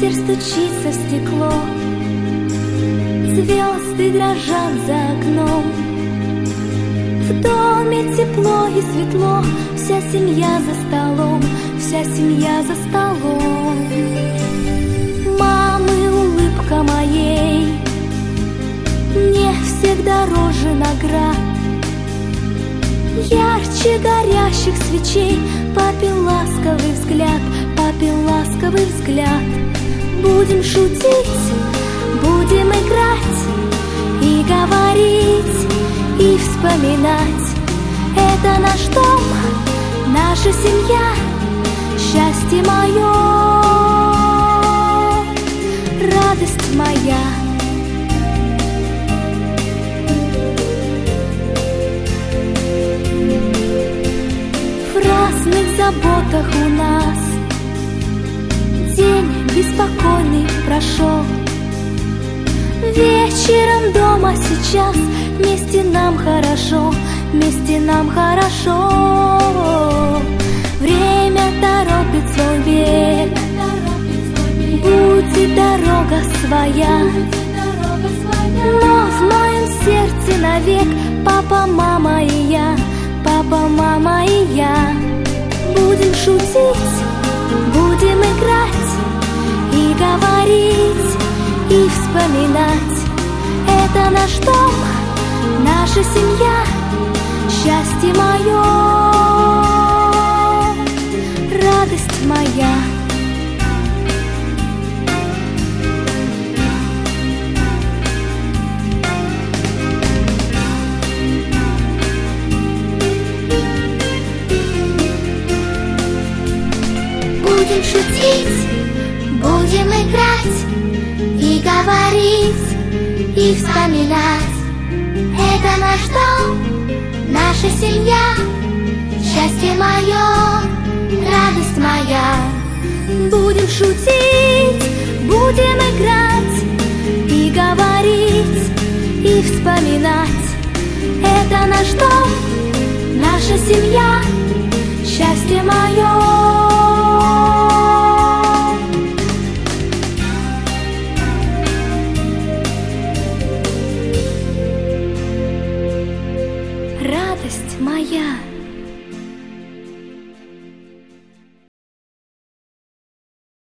Ветер стучится в стекло, звезды дрожат за окном. В доме тепло и светло, вся семья за столом, вся семья за столом. Мамы, улыбка моей мне всегда дороже наград. Ярче горящих свечей папин ласковый взгляд, папин ласковый взгляд. Будем шутить, будем играть и говорить, и вспоминать. Это наш дом, наша семья, счастье мое, радость моя. В разных заботах у нас день беспокойный прошел. Вечером дома сейчас вместе нам хорошо, вместе нам хорошо. Время торопит свой бег, будет дорога своя, но в моем сердце навек папа, мама и я, папа, мама и я. Будем шутить, будем играть и говорить, и вспоминать. Это наш дом, наша семья, счастье мое, радость моя. Будем шутить, будем играть и говорить, и вспоминать. Это наш дом, наша семья, счастье мое, радость моя. Будем шутить, будем играть и говорить, и вспоминать. Это наш дом, наша семья, счастье мое,